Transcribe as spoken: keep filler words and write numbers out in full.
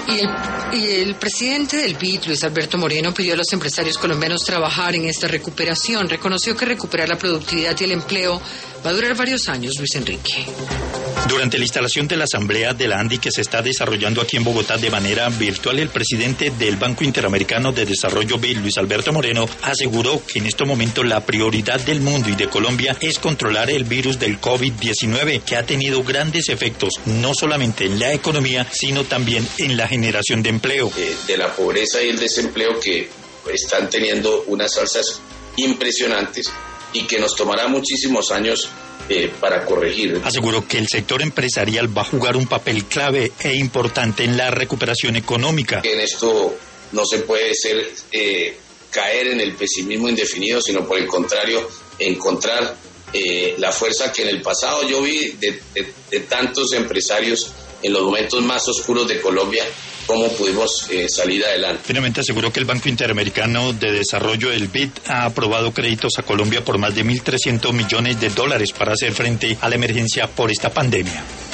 Y el, y el presidente del B I D, Luis Alberto Moreno, pidió a los empresarios colombianos trabajar en esta recuperación. Reconoció que recuperar la productividad y el empleo va a durar varios años. Luis Enrique. Durante la instalación de la Asamblea de la ANDI que se está desarrollando aquí en Bogotá de manera virtual, el presidente del Banco Interamericano de Desarrollo B I D, Luis Alberto Moreno, aseguró que en este momento la prioridad del mundo y de Colombia es controlar el virus del COVID diecinueve, que ha tenido grandes efectos no solamente en la economía, sino también en la generación de empleo. Eh, de la pobreza y el desempleo que están teniendo unas alzas impresionantes y que nos tomará muchísimos años Eh, para corregir. Aseguró que el sector empresarial va a jugar un papel clave e importante en la recuperación económica. En esto no se puede ser eh, caer en el pesimismo indefinido, sino por el contrario, encontrar eh, la fuerza que en el pasado yo vi de, de, de tantos empresarios en los momentos más oscuros de Colombia, cómo pudimos eh, salir adelante. Finalmente aseguró que el Banco Interamericano de Desarrollo, el B I D, ha aprobado créditos a Colombia por más de mil trescientos millones de dólares para hacer frente a la emergencia por esta pandemia.